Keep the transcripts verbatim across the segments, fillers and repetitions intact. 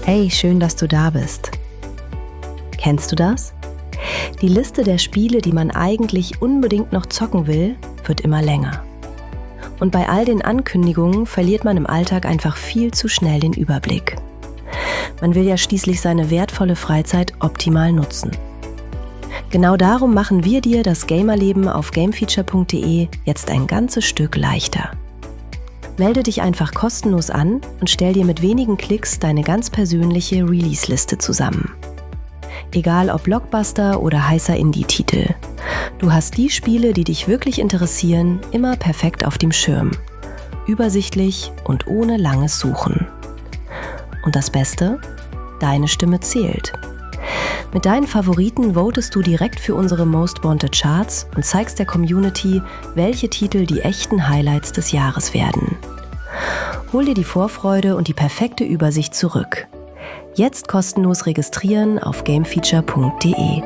Hey, schön, dass du da bist. Kennst du das? Die Liste der Spiele, die man eigentlich unbedingt noch zocken will, wird immer länger. Und bei all den Ankündigungen verliert man im Alltag einfach viel zu schnell den Überblick. Man will ja schließlich seine wertvolle Freizeit optimal nutzen. Genau darum machen wir dir das Gamerleben auf gamefeature punkt de jetzt ein ganzes Stück leichter. Melde dich einfach kostenlos an und stell dir mit wenigen Klicks deine ganz persönliche Release-Liste zusammen. Egal ob Blockbuster oder heißer Indie-Titel. Du hast die Spiele, die dich wirklich interessieren, immer perfekt auf dem Schirm. Übersichtlich und ohne langes Suchen. Und das Beste? Deine Stimme zählt. Mit deinen Favoriten votest du direkt für unsere Most Wanted Charts und zeigst der Community, welche Titel die echten Highlights des Jahres werden. Hol dir die Vorfreude und die perfekte Übersicht zurück. Jetzt kostenlos registrieren auf gamefeature punkt de.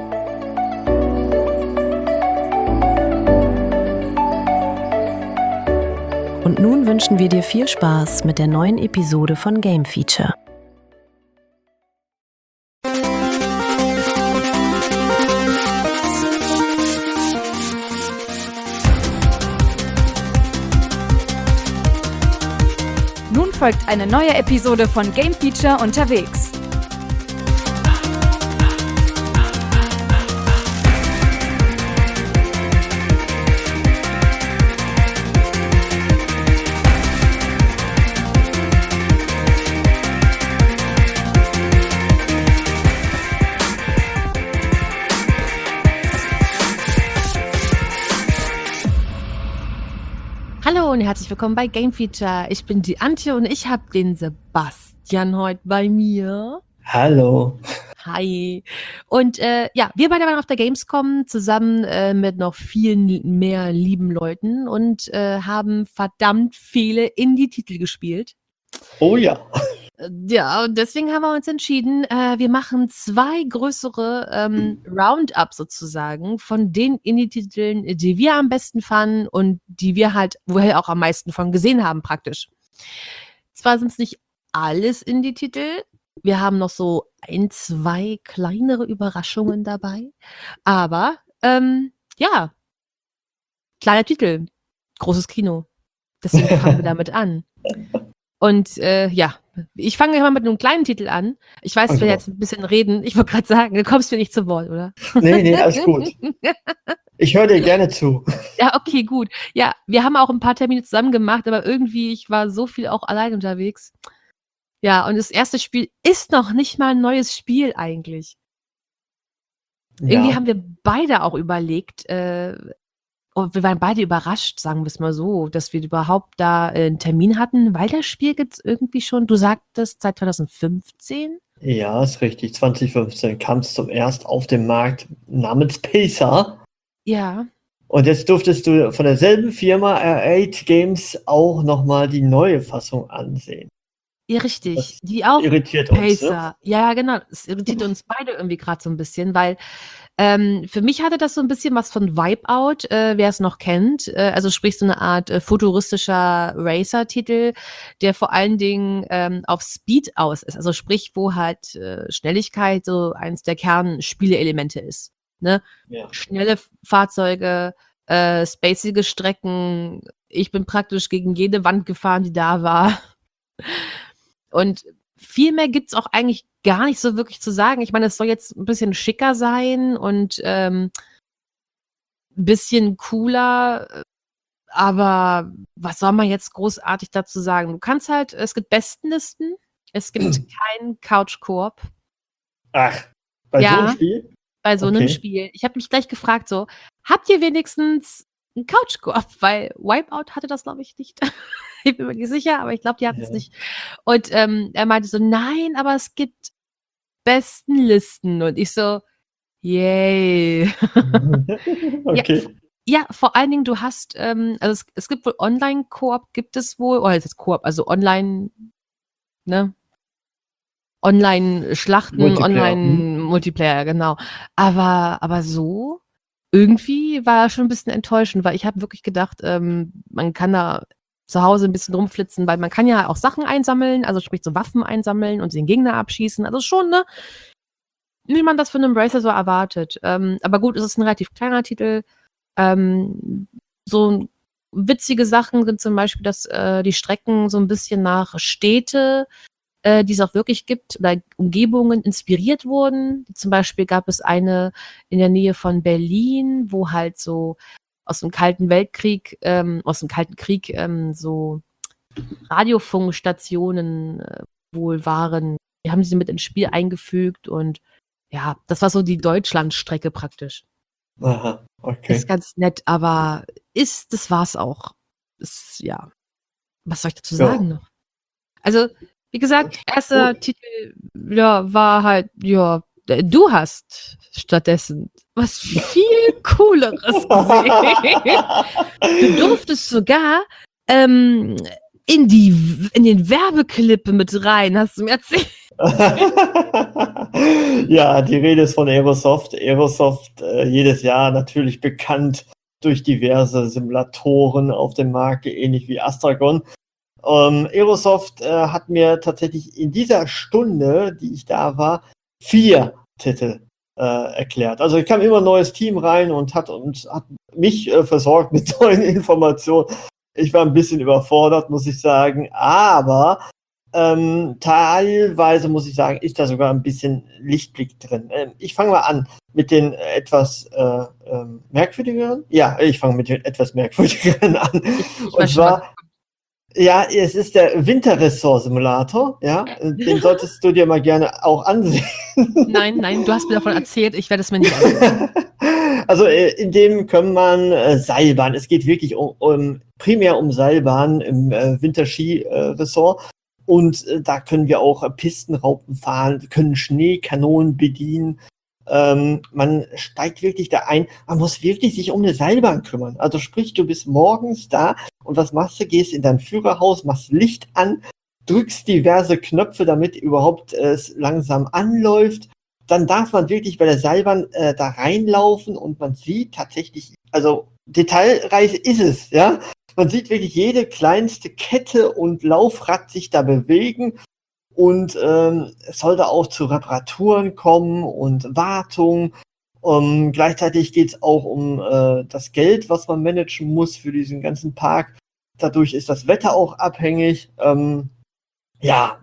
Und nun wünschen wir dir viel Spaß mit der neuen Episode von Game Feature. Nun folgt eine neue Episode von Game Feature unterwegs. Hallo und herzlich willkommen bei Game Feature. Ich bin die Antje und ich habe den Sebastian heute bei mir. Hallo. Hi. Und äh, ja, wir beide waren auf der Gamescom zusammen äh, mit noch vielen mehr lieben Leuten und äh, haben verdammt viele Indie-Titel gespielt. Oh ja. Ja, und deswegen haben wir uns entschieden, äh, wir machen zwei größere ähm, Roundup sozusagen von den Indie-Titeln, die wir am besten fanden und die wir halt, woher auch am meisten von gesehen haben praktisch. Zwar sind es nicht alles Indie-Titel, wir haben noch so ein, zwei kleinere Überraschungen dabei, aber ähm, ja, kleiner Titel, großes Kino. Deswegen fangen wir damit an. Und äh, ja, ich fange mal mit einem kleinen Titel an. Ich weiß, ich will jetzt ein bisschen reden. Ich wollte gerade sagen, du kommst mir nicht zu Wort, oder? Nee, nee, alles gut. Ich höre dir gerne zu. Ja, okay, gut. Ja, wir haben auch ein paar Termine zusammen gemacht, aber irgendwie, ich war so viel auch allein unterwegs. Ja, und das erste Spiel ist noch nicht mal ein neues Spiel eigentlich. Ja. Irgendwie haben wir beide auch überlegt, äh, und wir waren beide überrascht, sagen wir es mal so, dass wir überhaupt da äh, einen Termin hatten, weil das Spiel gibt es irgendwie schon, du sagtest, seit zwanzig fünfzehn? Ja, ist richtig. zwanzig fünfzehn kam es zum erst auf den Markt namens Pacer. Ja. Und jetzt durftest du von derselben Firma R acht Games auch nochmal die neue Fassung ansehen. Ja, richtig. Das die auch irritiert Pacer. uns, ne? Ja, genau. Es irritiert uns beide irgendwie gerade so ein bisschen, weil ähm, für mich hatte das so ein bisschen was von Wipeout, äh, wer es noch kennt. Äh, also sprich so eine Art äh, futuristischer Racer-Titel, der vor allen Dingen ähm, auf Speed aus ist. Also sprich, wo halt äh, Schnelligkeit so eins der Kernspieleelemente ist. Ne? Ja. Schnelle Fahrzeuge, äh, spacige Strecken. Ich bin praktisch gegen jede Wand gefahren, die da war. Und viel mehr gibt es auch eigentlich gar nicht so wirklich zu sagen. Ich meine, es soll jetzt ein bisschen schicker sein und ähm, ein bisschen cooler, aber was soll man jetzt großartig dazu sagen? Du kannst halt, es gibt Bestenlisten, es gibt keinen Couch-Koop. Ach, bei Ja, so einem Spiel? Bei so einem Okay. Spiel. Ich habe mich gleich gefragt, so, habt ihr wenigstens einen Couch-Koop? Weil Wipeout hatte das, glaube ich, nicht. Ich bin mir nicht sicher, aber ich glaube, die hatten es Ja. nicht. Und ähm, er meinte so, nein, aber es gibt Bestenlisten. Und ich so, yay. Okay. Ja, ja, vor allen Dingen, du hast, ähm, also es, es gibt wohl Online-Koop, gibt es wohl, oder es ist Koop, also Online, ne? Online-Schlachten, Multiplayer, mhm. Online-Multiplayer, genau. Aber, aber so, irgendwie war er schon ein bisschen enttäuschend, weil ich habe wirklich gedacht, ähm, man kann da zu Hause ein bisschen rumflitzen, weil man kann ja auch Sachen einsammeln, also sprich so Waffen einsammeln und den Gegner abschießen. Also schon, ne? Wie man das von einem Racer so erwartet. Ähm, aber gut, es ist ein relativ kleiner Titel. Ähm, so witzige Sachen sind zum Beispiel, dass äh, die Strecken so ein bisschen nach Städte, äh, die es auch wirklich gibt, oder Umgebungen inspiriert wurden. Zum Beispiel gab es eine in der Nähe von Berlin, wo halt so aus dem Kalten Weltkrieg, ähm, aus dem Kalten Krieg ähm, so Radiofunkstationen äh, wohl waren. Die haben sie mit ins Spiel eingefügt und ja, das war so die Deutschlandstrecke praktisch. Aha, okay. Ist ganz nett, aber ist, das war's auch. Ist, ja, was soll ich dazu Ja. sagen noch? Also, wie gesagt, erster Titel, ja, war halt, ja, du hast stattdessen was viel Cooleres gesehen. Du durftest sogar ähm, in die in den Werbeclip mit rein, hast du mir erzählt. Ja, die Rede ist von Aerosoft. Aerosoft äh, jedes Jahr natürlich bekannt durch diverse Simulatoren auf dem Markt, ähnlich wie Astragon. Ähm, Aerosoft äh, hat mir tatsächlich in dieser Stunde, die ich da war, vier Titel äh, erklärt. Also es kam immer ein neues Team rein und hat, und hat mich äh, versorgt mit neuen Informationen. Ich war ein bisschen überfordert, muss ich sagen, aber ähm, teilweise, muss ich sagen, ist da sogar ein bisschen Lichtblick drin. Ähm, ich fange mal an mit den etwas äh, ähm, merkwürdigeren. Ja, ich fange mit den etwas merkwürdigeren an. Ich Und zwar, ja, es ist der Winterressort-Simulator. Ja, den solltest du dir mal gerne auch ansehen. Nein, nein, du hast mir davon erzählt, ich werde es mir nicht ansehen. Also in dem kann man äh, Seilbahn, es geht wirklich um, um primär um Seilbahn im äh, Winterski-Ressort. Äh, Und äh, da können wir auch äh, Pistenraupen fahren, können Schneekanonen bedienen. Ähm, man steigt wirklich da ein. Man muss wirklich sich um eine Seilbahn kümmern. Also sprich, du bist morgens da und was machst du? Gehst in dein Führerhaus, machst Licht an, drückst diverse Knöpfe, damit überhaupt äh, es langsam anläuft. Dann darf man wirklich bei der Seilbahn äh, da reinlaufen und man sieht tatsächlich, also detailreich ist es, ja. Man sieht wirklich jede kleinste Kette und Laufrad sich da bewegen und ähm, es soll da auch zu Reparaturen kommen und Wartung. Um, gleichzeitig geht es auch um äh, das Geld, was man managen muss für diesen ganzen Park. Dadurch ist das Wetter auch abhängig. Ähm, ja,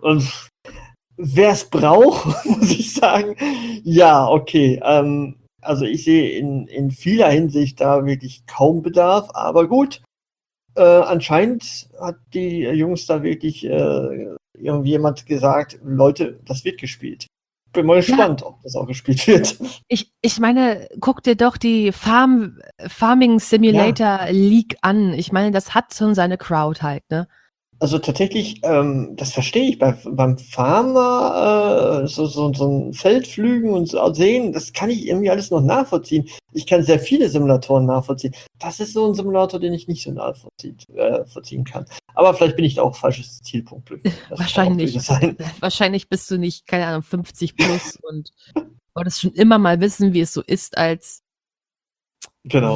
wer es braucht, muss ich sagen, ja, okay. Ähm, also ich sehe in, in vieler Hinsicht da wirklich kaum Bedarf, aber gut. Äh, anscheinend hat die Jungs da wirklich äh, irgendwie jemand gesagt, Leute, das wird gespielt. Bin mal gespannt, ja, ob das auch gespielt wird. Ich, ich meine, guck dir doch die Farm, Farming Simulator ja. League an. Ich meine, das hat schon seine Crowd halt, ne? Also tatsächlich, ähm, das verstehe ich, bei, beim Farmer, äh, so, so, so ein Feld pflügen und so sehen, das kann ich irgendwie alles noch nachvollziehen. Ich kann sehr viele Simulatoren nachvollziehen. Das ist so ein Simulator, den ich nicht so nachvollziehen äh, vollziehen kann. Aber vielleicht bin ich da auch falsches Zielpunkt. Das wahrscheinlich. Sein. Wahrscheinlich bist du nicht, keine Ahnung, fünfzig plus und wolltest schon immer mal wissen, wie es so ist, als genau.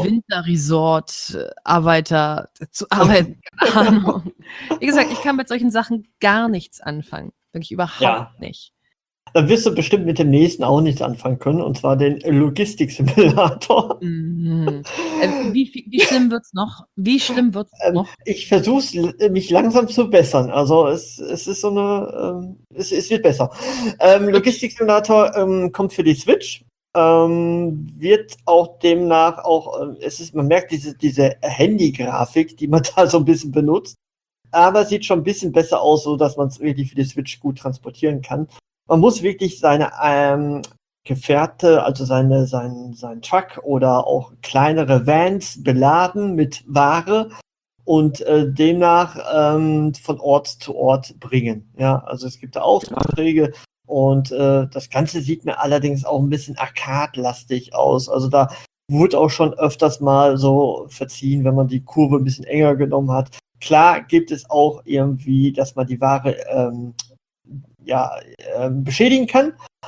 Winterresort-Arbeiter zu arbeiten. Keine Ahnung. Wie gesagt, ich kann mit solchen Sachen gar nichts anfangen. Wirklich überhaupt ja. nicht. Dann wirst du bestimmt mit dem nächsten auch nichts anfangen können, und zwar den Logistik-Simulator. Mhm. Äh, wie, wie schlimm wird's noch? Wie schlimm wird's ähm, noch? Ich versuche mich langsam zu bessern. Also es, es ist so eine, ähm, es, es wird besser. Ähm, Logistik-Simulator ähm, kommt für die Switch. Ähm, wird auch demnach auch, äh, es ist, man merkt diese, diese Handy-Grafik, die man da so ein bisschen benutzt, aber es sieht schon ein bisschen besser aus, so dass man es wirklich für die Switch gut transportieren kann. Man muss wirklich seine ähm, Gefährte, also seine, sein, sein Truck oder auch kleinere Vans beladen mit Ware und äh, demnach ähm, von Ort zu Ort bringen. Ja, also es gibt da Aufträge. Und äh, das Ganze sieht mir allerdings auch ein bisschen arcade-lastig aus. Also da wurde auch schon öfters mal so verziehen, wenn man die Kurve ein bisschen enger genommen hat. Klar gibt es auch irgendwie, dass man die Ware ähm, ja, ähm, beschädigen kann.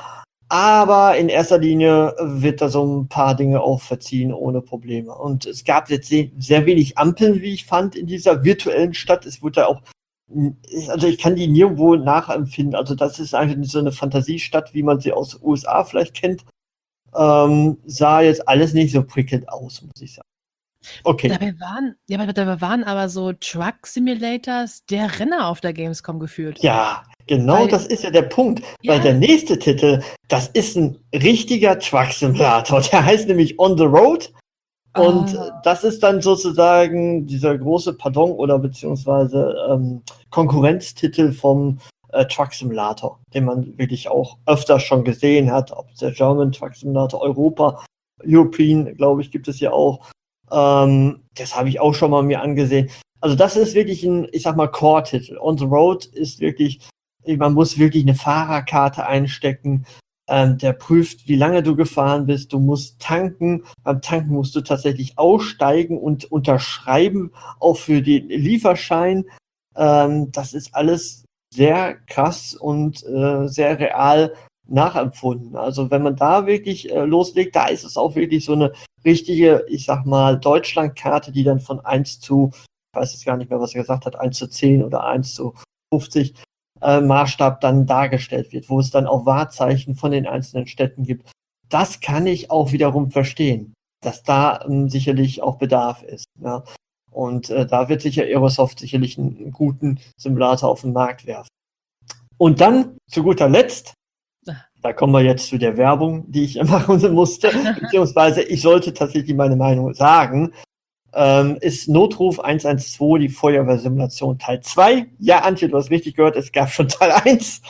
Aber in erster Linie wird da so ein paar Dinge auch verziehen ohne Probleme. Und es gab jetzt sehr wenig Ampeln, wie ich fand, in dieser virtuellen Stadt. Es wurde auch, also ich kann die nirgendwo nachempfinden. Also das ist eigentlich so eine Fantasiestadt, wie man sie aus den U S A vielleicht kennt. Ähm, sah jetzt alles nicht so prickelnd aus, muss ich sagen. Okay. Dabei waren, ja, aber dabei waren aber so Truck Simulators der Renner auf der Gamescom gefühlt. Ja, genau, Weil- das ist ja der Punkt. Weil Ja. der nächste Titel, das ist ein richtiger Truck-Simulator. Der heißt nämlich On the Road. Und Ah. das ist dann sozusagen dieser große Pardon oder beziehungsweise ähm, Konkurrenztitel vom äh, Truck Simulator, den man wirklich auch öfter schon gesehen hat, ob der German Truck Simulator, Europa, European, glaube ich, gibt es ja auch. Ähm, das habe ich auch schon mal mir angesehen. Also das ist wirklich ein, ich sag mal, Core-Titel. On the Road ist wirklich, man muss wirklich eine Fahrerkarte einstecken. Ähm, der prüft, wie lange du gefahren bist. Du musst tanken. Beim Tanken musst du tatsächlich aussteigen und unterschreiben, auch für den Lieferschein. Ähm, das ist alles sehr krass und äh, sehr real nachempfunden. Also wenn man da wirklich äh, loslegt, da ist es auch wirklich so eine richtige, ich sag mal, Deutschlandkarte, die dann von eins zu, ich weiß jetzt gar nicht mehr, was er gesagt hat, eins zu zehn oder eins zu fünfzig äh, Maßstab dann dargestellt wird, wo es dann auch Wahrzeichen von den einzelnen Städten gibt. Das kann ich auch wiederum verstehen, dass da ähm, sicherlich auch Bedarf ist. Ja. Und äh, da wird sicher Aerosoft sicherlich einen, einen guten Simulator auf den Markt werfen. Und dann, zu guter Letzt, da kommen wir jetzt zu der Werbung, die ich machen musste, beziehungsweise ich sollte tatsächlich meine Meinung sagen, ähm, ist Notruf eins eins zwei, die Feuerwehrsimulation Teil zwei. Ja, Antje, du hast richtig gehört, es gab schon Teil eins.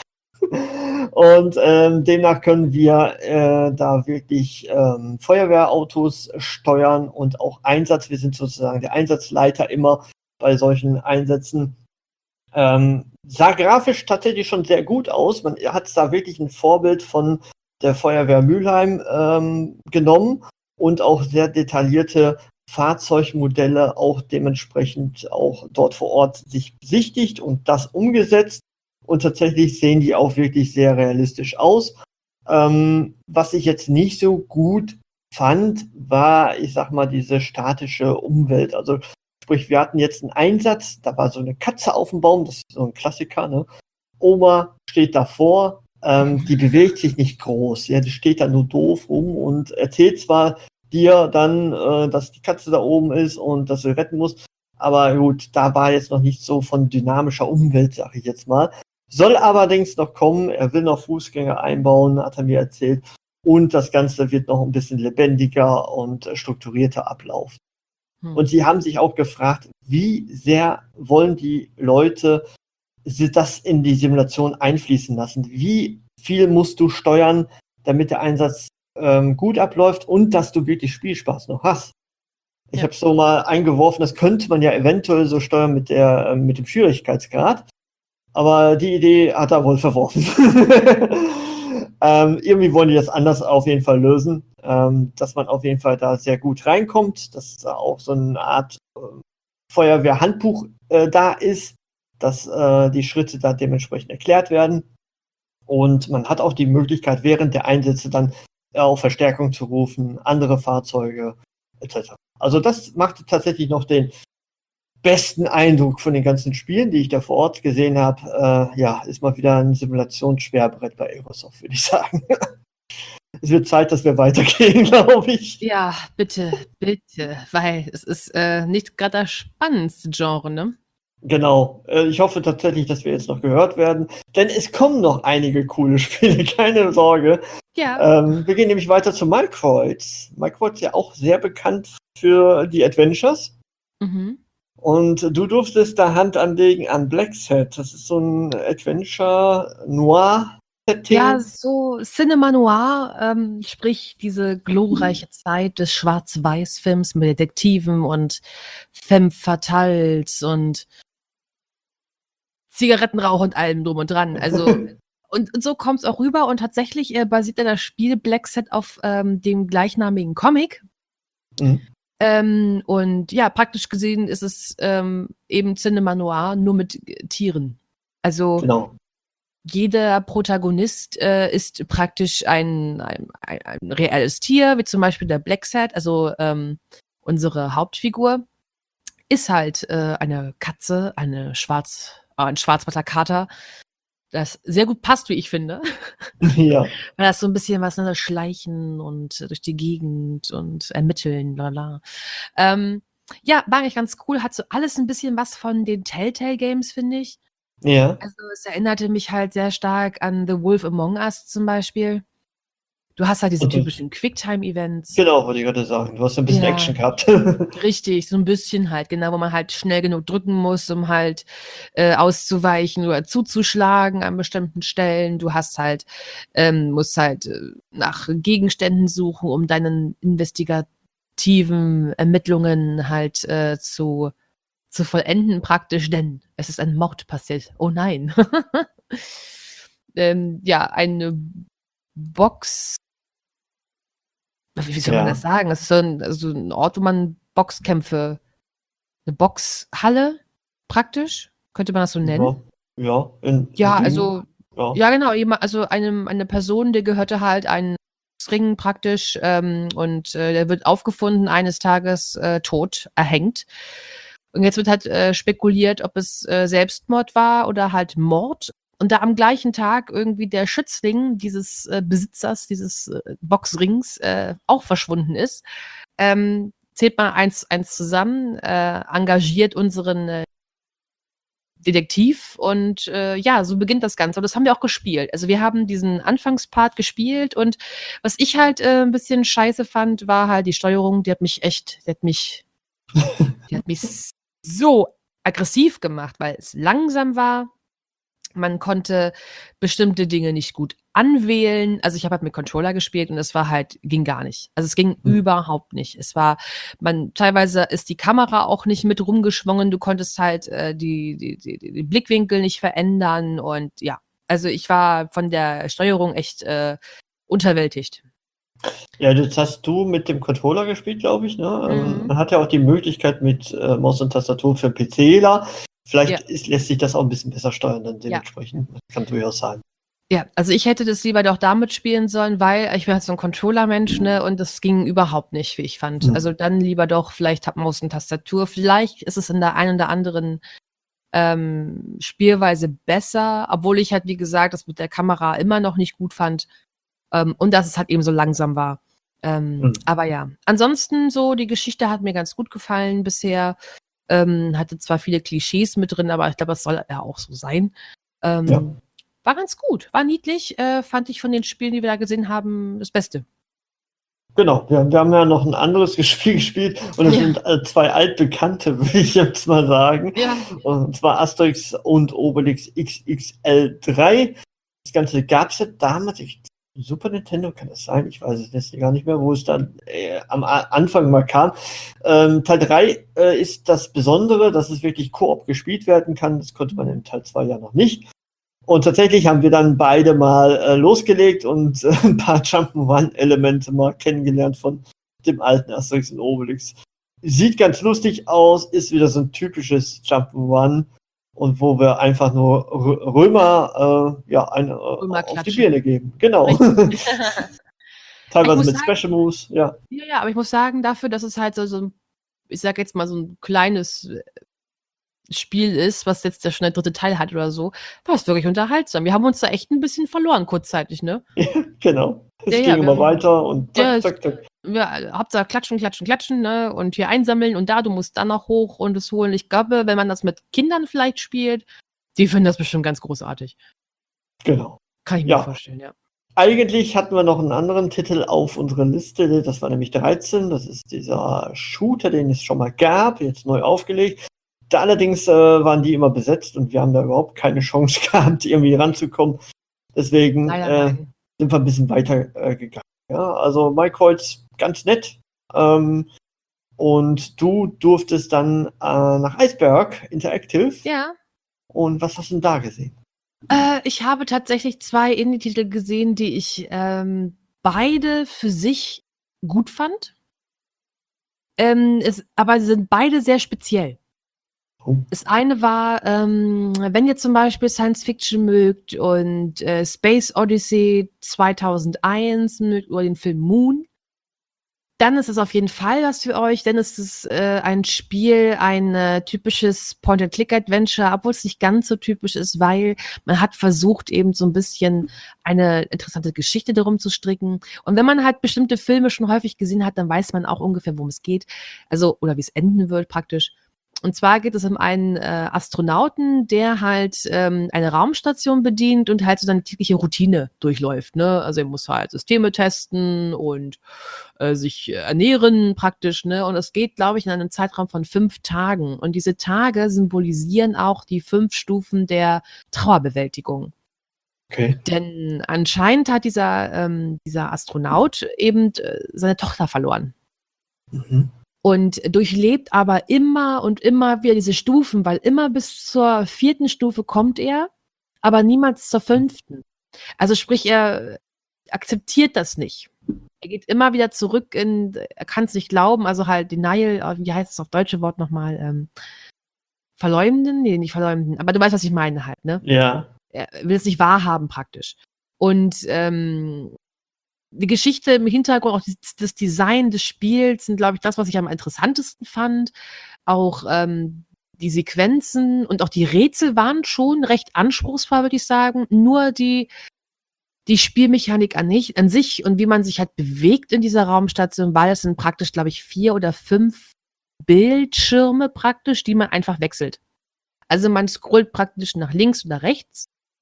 Und ähm, demnach können wir äh, da wirklich ähm, Feuerwehrautos steuern und auch Einsatz. Wir sind sozusagen der Einsatzleiter immer bei solchen Einsätzen. Ähm, sah grafisch tatsächlich schon sehr gut aus. Man hat da wirklich ein Vorbild von der Feuerwehr Mülheim ähm, genommen und auch sehr detaillierte Fahrzeugmodelle auch dementsprechend auch dort vor Ort sich besichtigt und das umgesetzt. Und tatsächlich sehen die auch wirklich sehr realistisch aus. Ähm, was ich jetzt nicht so gut fand, war, ich sag mal, diese statische Umwelt. Also sprich, wir hatten jetzt einen Einsatz, da war so eine Katze auf dem Baum, das ist so ein Klassiker, ne? Oma steht davor, ähm, die bewegt sich nicht groß, ja, die steht da nur doof rum und erzählt zwar dir dann, äh, dass die Katze da oben ist und dass sie retten muss, aber gut, da war jetzt noch nicht so von dynamischer Umwelt, sag ich jetzt mal. Soll allerdings noch kommen, er will noch Fußgänger einbauen, hat er mir erzählt, und das Ganze wird noch ein bisschen lebendiger und äh, strukturierter ablaufen. Hm. Und sie haben sich auch gefragt, wie sehr wollen die Leute sie das in die Simulation einfließen lassen? Wie viel musst du steuern, damit der Einsatz ähm, gut abläuft und dass du wirklich Spielspaß noch hast? Ich ja. habe so mal eingeworfen, das könnte man ja eventuell so steuern mit der äh, mit dem Schwierigkeitsgrad. Aber die Idee hat er wohl verworfen. ähm, irgendwie wollen die das anders auf jeden Fall lösen, ähm, dass man auf jeden Fall da sehr gut reinkommt, dass da auch so eine Art äh, Feuerwehrhandbuch äh, da ist, dass äh, die Schritte da dementsprechend erklärt werden. Und man hat auch die Möglichkeit, während der Einsätze dann äh, auf Verstärkung zu rufen, andere Fahrzeuge et cetera. Also das macht tatsächlich noch den besten Eindruck von den ganzen Spielen, die ich da vor Ort gesehen habe. Äh, ja, ist mal wieder ein Simulationsschwerbrett bei Aerosoft, würde ich sagen. Es wird Zeit, dass wir weitergehen, glaube ich. Ja, bitte, bitte, weil es ist äh, nicht gerade das spannendste Genre, ne? Genau. Äh, ich hoffe tatsächlich, dass wir jetzt noch gehört werden, denn es kommen noch einige coole Spiele, keine Sorge. Ja. Ähm, wir gehen nämlich weiter zu Microids. Microids ist ja auch sehr bekannt für die Adventures. Mhm. Und du durftest da Hand anlegen an Black Set. Das ist so ein Adventure Noir Setting. Ja, so Cinema Noir, ähm, sprich diese glorreiche Zeit des Schwarz-Weiß-Films mit Detektiven und Femme Fatales und Zigarettenrauch und allem drum und dran. Also und, und so kommt es auch rüber und tatsächlich äh, basiert ja das Spiel Black Set auf ähm, dem gleichnamigen Comic. Mhm. Ähm, und ja, praktisch gesehen ist es ähm, eben Cinema Noir, nur mit Tieren. Also genau. jeder Protagonist äh, ist praktisch ein, ein, ein, ein reelles Tier, wie zum Beispiel der Black Sad, also ähm, unsere Hauptfigur, ist halt äh, eine Katze, eine Schwarz, äh, ein schwarzbarter Kater, das sehr gut passt, wie ich finde. Ja. Weil das so ein bisschen was, ne, das Schleichen und durch die Gegend und ermitteln, bla bla. Ähm, ja, war eigentlich ganz cool, hat so alles ein bisschen was von den Telltale Games, finde ich. Ja. Also, es erinnerte mich halt sehr stark an The Wolf Among Us zum Beispiel. Du hast halt diese Und du- typischen Quicktime-Events. Genau, wollte ich gerade sagen. Du hast ein bisschen Ja. Action gehabt. Richtig, so ein bisschen halt, genau, wo man halt schnell genug drücken muss, um halt äh, auszuweichen oder zuzuschlagen an bestimmten Stellen. Du hast halt, ähm, musst halt äh, nach Gegenständen suchen, um deinen investigativen Ermittlungen halt äh, zu, zu vollenden praktisch, denn es ist ein Mord passiert. Oh nein. ähm, ja, eine Box. Wie wie soll man Ja. das sagen? Das ist so ein, also ein Ort, wo man Boxkämpfe, eine Boxhalle praktisch, könnte man das so nennen? Ja. Ja. In, Ja, in, also, ja. ja genau, jema- also einem, eine Person, der gehörte halt ein Ring praktisch ähm, und äh, der wird aufgefunden, eines Tages äh, tot, erhängt. Und jetzt wird halt äh, spekuliert, ob es äh, Selbstmord war oder halt Mord. Und da am gleichen Tag irgendwie der Schützling dieses äh, Besitzers, dieses äh, Boxrings äh, auch verschwunden ist, ähm, zählt man eins, eins zusammen, äh, engagiert unseren äh, Detektiv und äh, ja, so beginnt das Ganze. Und das haben wir auch gespielt. Also wir haben diesen Anfangspart gespielt und was ich halt äh, ein bisschen scheiße fand, war halt die Steuerung, die hat mich echt, die hat mich, die hat mich so aggressiv gemacht, weil es langsam war. Man konnte bestimmte Dinge nicht gut anwählen. Also ich habe halt mit Controller gespielt und es war halt, ging gar nicht. Also es ging Hm. überhaupt nicht. Es war, man, teilweise ist die Kamera auch nicht mit rumgeschwungen. Du konntest halt äh, die, die, die, die Blickwinkel nicht verändern und ja. Also ich war von der Steuerung echt äh, unterwältigt. Ja, das hast du mit dem Controller gespielt, glaube ich. Ne? Ähm, Mhm. Man hat ja auch die Möglichkeit mit äh, Maus und Tastatur für PCler. Vielleicht Ja. ist, lässt sich das auch ein bisschen besser steuern dann Ja. dementsprechend. Das kann durchaus sein. Ja, also ich hätte das lieber doch damit spielen sollen, weil ich bin halt so ein Controller-Mensch, ne, und das ging überhaupt nicht, wie ich fand. Mhm. Also dann lieber doch, vielleicht hat Maus und Tastatur. Vielleicht ist es in der einen oder anderen ähm, Spielweise besser, obwohl ich halt, wie gesagt, das mit der Kamera immer noch nicht gut fand ähm, und dass es halt eben so langsam war. Ähm, Mhm. Aber ja, ansonsten so, die Geschichte hat mir ganz gut gefallen bisher. Ähm, hatte zwar viele Klischees mit drin, aber ich glaube, das soll ja auch so sein. Ähm, Ja. War ganz gut, war niedlich, äh, fand ich von den Spielen, die wir da gesehen haben, das Beste. Genau, wir, wir haben ja noch ein anderes Spiel gespielt und das Ja. sind äh, zwei altbekannte, würde ich jetzt mal sagen. Ja. Und zwar Asterix und Obelix X X L drei. Das Ganze gab es ja damals, ich, Super Nintendo kann das sein, ich weiß es jetzt gar nicht mehr, wo es dann äh, am A Anfang mal kam. Ähm, Teil drei äh, ist das Besondere, dass es wirklich Koop gespielt werden kann. Das konnte man in Teil zwei ja noch nicht. Und tatsächlich haben wir dann beide mal äh, losgelegt und äh, ein paar Jump'n'Run-Elemente mal kennengelernt von dem alten Asterix und Obelix. Sieht ganz lustig aus, ist wieder so ein typisches Jump'n'Run und wo wir einfach nur Rö Römer, äh, ja, eine, äh, Römer auf die klatschen. Birne geben. Genau. Richtig. Teilweise Ich muss mit sagen- Special Moves, ja. Ja, ja, aber ich muss sagen, dafür, dass es halt so, so ein, ich sag jetzt mal, so ein kleines äh, Spiel ist, was jetzt der schon der dritte Teil hat oder so, war es wirklich unterhaltsam. Wir haben uns da echt ein bisschen verloren kurzzeitig, ne? Genau. Es Ja, ging ja, wir immer haben- weiter und Ja, zack, es- zack, zack. Ja, Hauptsache klatschen, klatschen, klatschen, ne? Und hier einsammeln und da, du musst dann noch hoch und es holen. Ich glaube, wenn man das mit Kindern vielleicht spielt, die finden das bestimmt ganz großartig. Genau. Kann ich mir Ja. vorstellen, ja. Eigentlich hatten wir noch einen anderen Titel auf unserer Liste, das war nämlich dreizehn, das ist dieser Shooter, den es schon mal gab, jetzt neu aufgelegt. Da allerdings äh, waren die immer besetzt und wir haben da überhaupt keine Chance gehabt, irgendwie ranzukommen. Deswegen Leider äh, nein. sind wir ein bisschen weiter äh, gegangen. Ja, also Mike ganz nett. Ähm, und du durftest dann äh, nach Iceberg Interactive. Ja. Und was hast du denn da gesehen? Äh, ich habe tatsächlich zwei Indie-Titel gesehen, die ich ähm, beide für sich gut fand. Ähm, es, aber sie sind beide sehr speziell. Oh. Das eine war, ähm, wenn ihr zum Beispiel Science Fiction mögt und äh, Space Odyssey zweitausendeins mögt oder den Film Moon, dann ist es auf jeden Fall was für euch, denn es ist äh, ein Spiel, ein äh, typisches Point-and-Click-Adventure, obwohl es nicht ganz so typisch ist, weil man hat versucht, eben so ein bisschen eine interessante Geschichte darum zu stricken. Und wenn man halt bestimmte Filme schon häufig gesehen hat, dann weiß man auch ungefähr, worum es geht. Also, oder wie es enden wird praktisch. Und zwar geht es um einen äh, Astronauten, der halt ähm, eine Raumstation bedient und halt so seine tägliche Routine durchläuft. Ne? Also er muss halt Systeme testen und äh, sich ernähren praktisch. Ne? Und es geht, glaube ich, in einem Zeitraum von fünf Tagen. Und diese Tage symbolisieren auch die fünf Stufen der Trauerbewältigung. Okay. Denn anscheinend hat dieser, ähm, dieser Astronaut eben äh, seine Tochter verloren. Mhm. Und durchlebt aber immer und immer wieder diese Stufen, weil immer bis zur vierten Stufe kommt er, aber niemals zur fünften. Also sprich, er akzeptiert das nicht. Er geht immer wieder zurück in, er kann es nicht glauben, also halt Denial, wie heißt das auf deutsche Wort nochmal? Ähm, verleumden? Nee, nicht verleumden, aber du weißt, was ich meine halt, ne? Ja. Er will es nicht wahrhaben praktisch. Und ähm, die Geschichte im Hintergrund, auch das, das Design des Spiels sind, glaube ich, das, was ich am interessantesten fand. Auch ähm, die Sequenzen und auch die Rätsel waren schon recht anspruchsvoll, würde ich sagen. Nur die, die Spielmechanik an, nicht, an sich und wie man sich halt bewegt in dieser Raumstation, weil es sind praktisch, glaube ich, vier oder fünf Bildschirme praktisch, die man einfach wechselt. Also man scrollt praktisch nach links oder rechts,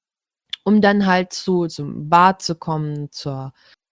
um dann halt zu, zum Bar zu kommen, zur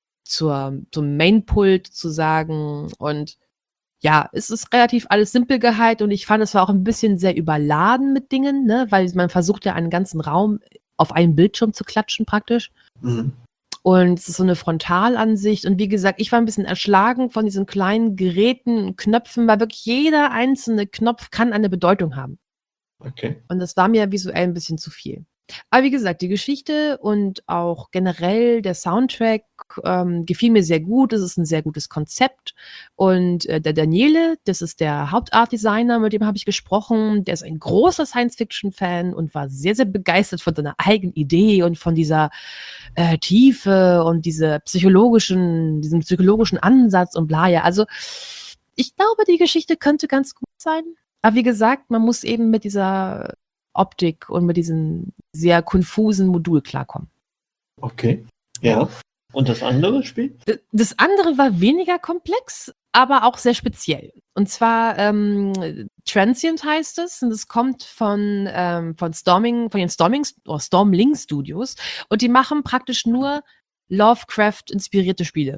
zur, zum Mainpult zu sagen. Und ja, es ist relativ alles simpel gehalten und ich fand, es war auch ein bisschen sehr überladen mit Dingen, ne? Weil man versucht ja einen ganzen Raum auf einen Bildschirm zu klatschen praktisch. Mhm. Und es ist so eine Frontalansicht. Und wie gesagt, ich war ein bisschen erschlagen von diesen kleinen Geräten und Knöpfen, weil wirklich jeder einzelne Knopf kann eine Bedeutung haben. Okay. Und das war mir visuell ein bisschen zu viel. Aber wie gesagt, die Geschichte und auch generell der Soundtrack ähm, gefiel mir sehr gut. Es ist ein sehr gutes Konzept. Und äh, der Daniele, das ist der Hauptart-Designer, mit dem habe ich gesprochen. Der ist ein großer Science-Fiction-Fan und war sehr, sehr begeistert von seiner eigenen Idee und von dieser äh, Tiefe und diese psychologischen, diesem psychologischen Ansatz und bla. Ja, also ich glaube, die Geschichte könnte ganz gut sein. Aber wie gesagt, man muss eben mit dieser Optik und mit diesem sehr konfusen Modul klarkommen. Okay. Ja. Und das andere Spiel? D- Das andere war weniger komplex, aber auch sehr speziell. Und zwar ähm, Transient heißt es und es kommt von, ähm, von Storming, von den Storming oder Stormling Studios und die machen praktisch nur Lovecraft-inspirierte Spiele.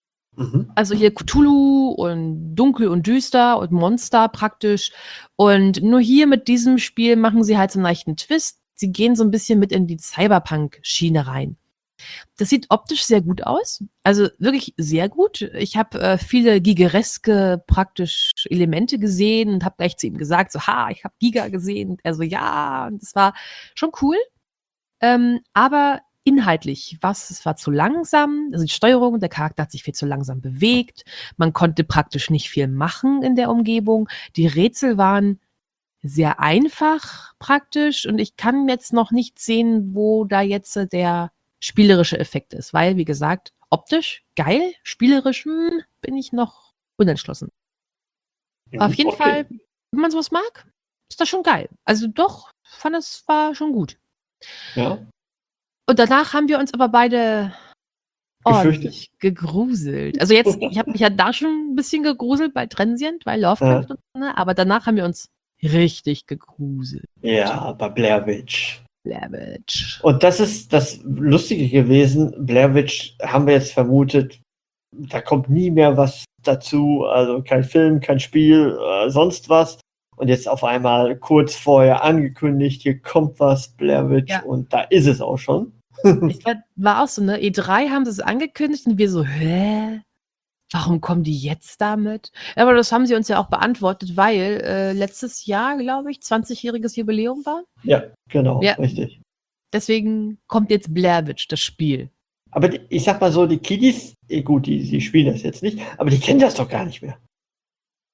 Mhm. Also hier Cthulhu und dunkel und düster und Monster praktisch. Und nur hier mit diesem Spiel machen sie halt so einen leichten Twist. Sie gehen so ein bisschen mit in die Cyberpunk-Schiene rein. Das sieht optisch sehr gut aus. Also wirklich sehr gut. Ich habe äh, viele gigereske praktisch Elemente gesehen und habe gleich zu ihm gesagt, so, ha, ich habe Giga gesehen. Und er so, ja, und das war schon cool. Ähm, aber inhaltlich, was, es war zu langsam, also die Steuerung, der Charakter hat sich viel zu langsam bewegt, man konnte praktisch nicht viel machen in der Umgebung, die Rätsel waren sehr einfach praktisch und ich kann jetzt noch nicht sehen, wo da jetzt äh, der spielerische Effekt ist, weil, wie gesagt, optisch geil, spielerisch hm, bin ich noch unentschlossen. Ja, Auf jeden okay. Fall, wenn man sowas mag, ist das schon geil. Also doch, fand es war schon gut. Ja. Und danach haben wir uns aber beide Gefürchtet? ordentlich gegruselt. Also jetzt, ich habe mich ja da schon ein bisschen gegruselt bei Transient, bei Lovecraft Ja. und so, ne? Aber danach haben wir uns richtig gegruselt. Ja, bei Blair Witch. Blair Witch. Und das ist das Lustige gewesen. Blair Witch haben wir jetzt vermutet, da kommt nie mehr was dazu. Also kein Film, kein Spiel, äh, sonst was. Und jetzt auf einmal kurz vorher angekündigt, hier kommt was, Blair Witch. Ja. Und da ist es auch schon. Ich war, war auch so, ne? E drei haben sie es angekündigt und wir so, hä? Warum kommen die jetzt damit? Aber das haben sie uns ja auch beantwortet, weil äh, letztes Jahr, glaube ich, zwanzigjähriges Jubiläum war. Ja, genau, Ja. richtig. Deswegen kommt jetzt Blair Witch, das Spiel. Aber die, ich sag mal so, die Kiddies, eh gut, die, die spielen das jetzt nicht, aber die kennen das doch gar nicht mehr.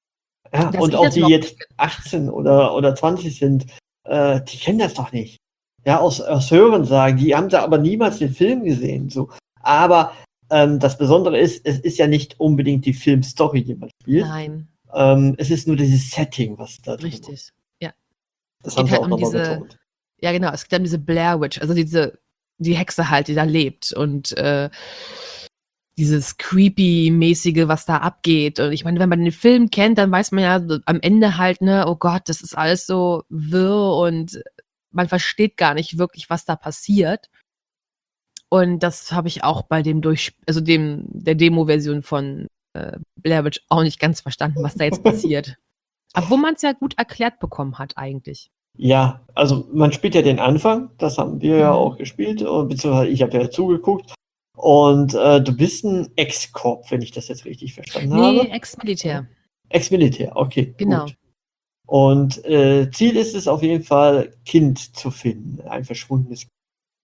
Ja, Das und ich auch jetzt die überhaupt jetzt achtzehn oder, oder zwanzig sind, äh, die kennen das doch nicht. Ja, aus, aus Hörensagen, die haben da aber niemals den Film gesehen. So. Aber ähm, das Besondere ist, es ist ja nicht unbedingt die Filmstory, die man spielt. Nein, Ähm, es ist nur dieses Setting, was da drin ist. richtig. Ja. Das Es haben geht sie halt auch um nochmal diese, betont. ja genau, es geht um diese Blair Witch, also diese, die Hexe halt, die da lebt und äh, dieses Creepy-mäßige, was da abgeht. Und ich meine, wenn man den Film kennt, dann weiß man ja so am Ende halt, ne, oh Gott, das ist alles so wirr und man versteht gar nicht wirklich, was da passiert. Und das habe ich auch bei dem durch, also dem, der Demo-Version von äh, Blair Witch auch nicht ganz verstanden, was da jetzt passiert. Obwohl man es ja gut erklärt bekommen hat, eigentlich. Ja, also man spielt ja den Anfang, das haben wir ja Mhm. auch gespielt, äh, beziehungsweise ich habe ja zugeguckt. Und äh, du bist ein Ex-Cop, wenn ich das jetzt richtig verstanden Nee, habe. Ex-Militär. Ex-Militär, okay, Genau. gut. Und äh, Ziel ist es auf jeden Fall, Kind zu finden, ein verschwundenes Kind.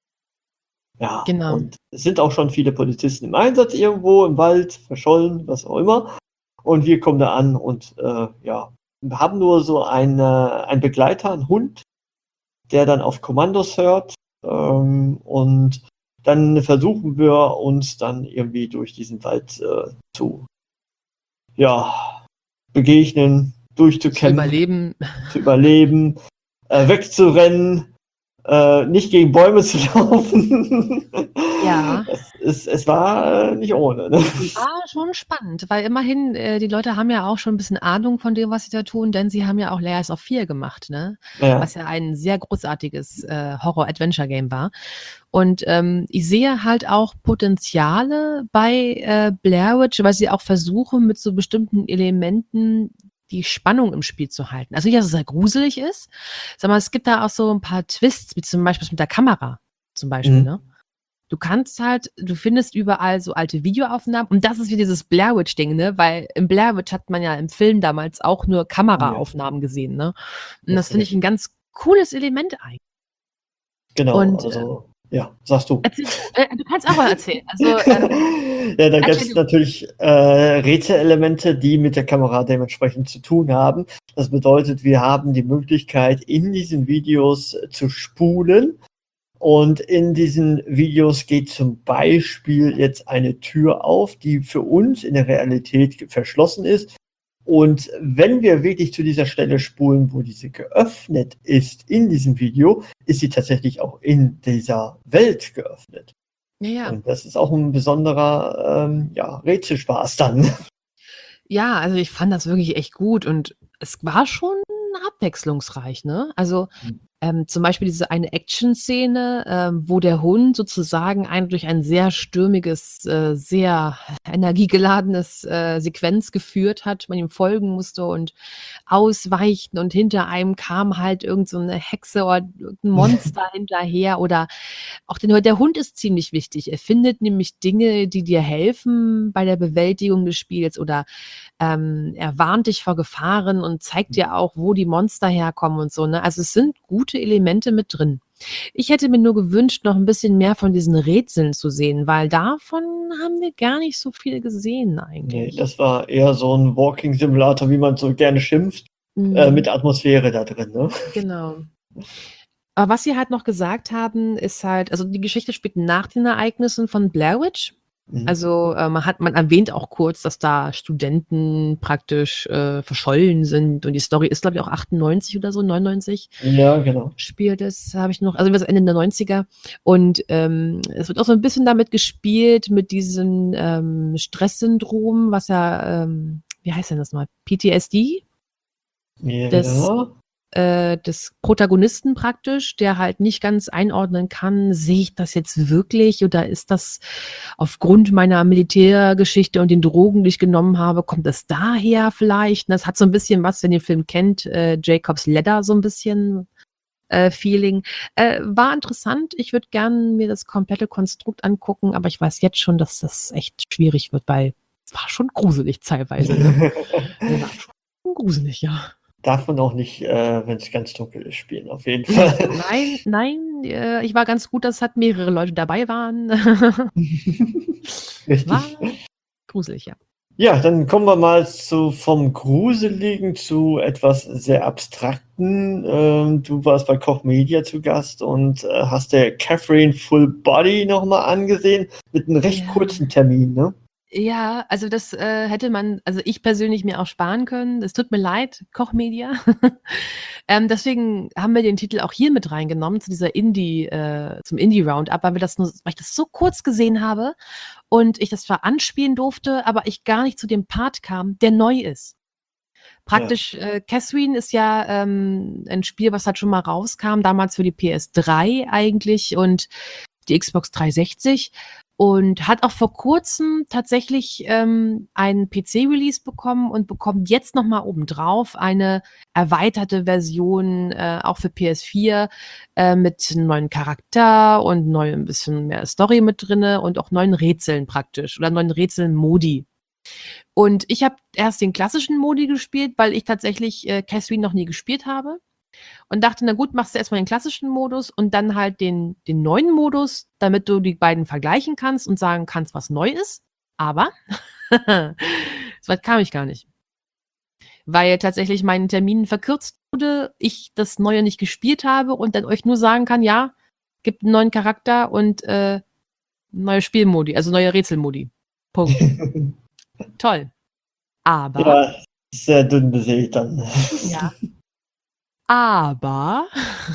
Ja, Genau. und es sind auch schon viele Polizisten im Einsatz irgendwo, im Wald, verschollen, was auch immer. Und wir kommen da an und äh, ja, wir haben nur so eine, einen Begleiter, einen Hund, der dann auf Kommandos hört. Ähm, und dann versuchen wir uns dann irgendwie durch diesen Wald äh, zu ja, begegnen, Zu durchzukämpfen, überleben. zu überleben, äh, wegzurennen, äh, nicht gegen Bäume zu laufen. Ja. Es, ist, es war äh, nicht ohne. Ne? Ah, schon spannend, weil immerhin, äh, die Leute haben ja auch schon ein bisschen Ahnung von dem, was sie da tun, denn sie haben ja auch Layers of Fear gemacht, ne? Ja. Was ja ein sehr großartiges äh, Horror-Adventure-Game war. Und ähm, ich sehe halt auch Potenziale bei äh, Blair Witch, weil sie auch versuchen, mit so bestimmten Elementen die Spannung im Spiel zu halten. Also nicht, dass es sehr gruselig ist, sondern es gibt da auch so ein paar Twists, wie zum Beispiel das mit der Kamera zum Beispiel, Mhm. ne? Du kannst halt, du findest überall so alte Videoaufnahmen und das ist wie dieses Blair Witch-Ding, ne? Weil im Blair Witch hat man ja im Film damals auch nur Kameraaufnahmen gesehen, ne? Und Das das ist finde ich ein richtig. ganz cooles Element eigentlich. Genau, Und, also, ja, sagst du. Erzähl du, äh, du kannst auch mal erzählen. Also, ähm, Ja, da gibt erzähl es du. natürlich äh, Rätselelemente, die mit der Kamera dementsprechend zu tun haben. Das bedeutet, wir haben die Möglichkeit, in diesen Videos zu spulen. Und in diesen Videos geht zum Beispiel jetzt eine Tür auf, die für uns in der Realität verschlossen ist. Und wenn wir wirklich zu dieser Stelle spulen, wo diese geöffnet ist in diesem Video, ist sie tatsächlich auch in dieser Welt geöffnet. Ja, ja. Und das ist auch ein besonderer ähm, ja, Rätselspaß dann. Ja, also ich fand das wirklich echt gut und es war schon abwechslungsreich, ne? Also ähm, zum Beispiel diese eine Action-Szene, ähm, wo der Hund sozusagen ein, durch ein sehr stürmiges, äh, sehr energiegeladenes äh, Sequenz geführt hat, man ihm folgen musste und ausweichen und hinter einem kam halt irgend so eine Hexe oder ein Monster hinterher oder auch den, der Hund ist ziemlich wichtig. Er findet nämlich Dinge, die dir helfen bei der Bewältigung des Spiels oder ähm, er warnt dich vor Gefahren und zeigt dir auch, wo die Monster herkommen und so. Ne? Also es sind gute Elemente mit drin. Ich hätte mir nur gewünscht, noch ein bisschen mehr von diesen Rätseln zu sehen, weil davon haben wir gar nicht so viel gesehen Nee, eigentlich. das war eher so ein Walking Simulator, wie man so gerne schimpft, Mhm. äh, mit Atmosphäre da drin. Ne? Genau. Aber was sie halt noch gesagt haben, ist halt, also die Geschichte spielt nach den Ereignissen von Blair Witch. Mhm. Also äh, man hat, man erwähnt auch kurz, dass da Studenten praktisch äh, verschollen sind und die Story ist, glaube ich, auch achtundneunzig oder so, neunundneunzig Ja, genau. spielt es, habe ich noch, also das Ende der neunziger und ähm, es wird auch so ein bisschen damit gespielt, mit diesem ähm, Stresssyndrom, was ja, ähm, wie heißt denn das mal, P T S D? Ja. Das äh, des Protagonisten praktisch, der halt nicht ganz einordnen kann, sehe ich das jetzt wirklich oder ist das aufgrund meiner Militärgeschichte und den Drogen, die ich genommen habe, kommt das daher vielleicht? Das hat so ein bisschen was, wenn ihr den Film kennt, äh, Jacob's Ladder so ein bisschen äh, Feeling. Äh, war interessant. Ich würde gerne mir das komplette Konstrukt angucken, aber ich weiß jetzt schon, dass das echt schwierig wird, weil es war schon gruselig teilweise. Ne? Also war schon gruselig, ja. Darf man auch nicht, äh, wenn es ganz dunkel ist, spielen, auf jeden Fall. Nein, nein, äh, ich war ganz gut, dass halt mehrere Leute dabei waren. Richtig. War gruselig, ja. Ja, dann kommen wir mal zu vom Gruseligen zu etwas sehr Abstrakten. Ähm, du warst bei Koch Media zu Gast und äh, hast der Catherine Full Body nochmal angesehen mit einem recht Ja. kurzen Termin, ne? Ja, also das äh, hätte man, also ich persönlich mir auch sparen können. Es tut mir leid, Koch Media. ähm, deswegen haben wir den Titel auch hier mit reingenommen zu dieser Indie, äh, zum Indie Roundup, weil wir das nur, weil ich das so kurz gesehen habe und ich das zwar anspielen durfte, aber ich gar nicht zu dem Part kam, der neu ist. Praktisch, äh, Catherine ist ja ähm, ein Spiel, was halt schon mal rauskam, damals für die P S drei eigentlich und die Xbox dreihundertsechzig und hat auch vor kurzem tatsächlich ähm, einen P C-Release bekommen und bekommt jetzt nochmal obendrauf eine erweiterte Version, äh, auch für P S vier, äh, mit einem neuen Charakter und neu ein bisschen mehr Story mit drinne und auch neuen Rätseln praktisch oder neuen Rätseln-Modi. Und ich habe erst den klassischen Modi gespielt, weil ich tatsächlich äh, Catherine noch nie gespielt habe. Und dachte, na gut, machst du erstmal den klassischen Modus und dann halt den, den neuen Modus, damit du die beiden vergleichen kannst und sagen kannst, was neu ist. Aber so weit kam ich gar nicht. Weil tatsächlich mein Termin verkürzt wurde, ich das Neue nicht gespielt habe und dann euch nur sagen kann, ja, gibt einen neuen Charakter und äh, neue Spielmodi, also neue Rätselmodi. Punkt. Toll. Aber. Ja, sehr dünn besät dann. Ja. Aber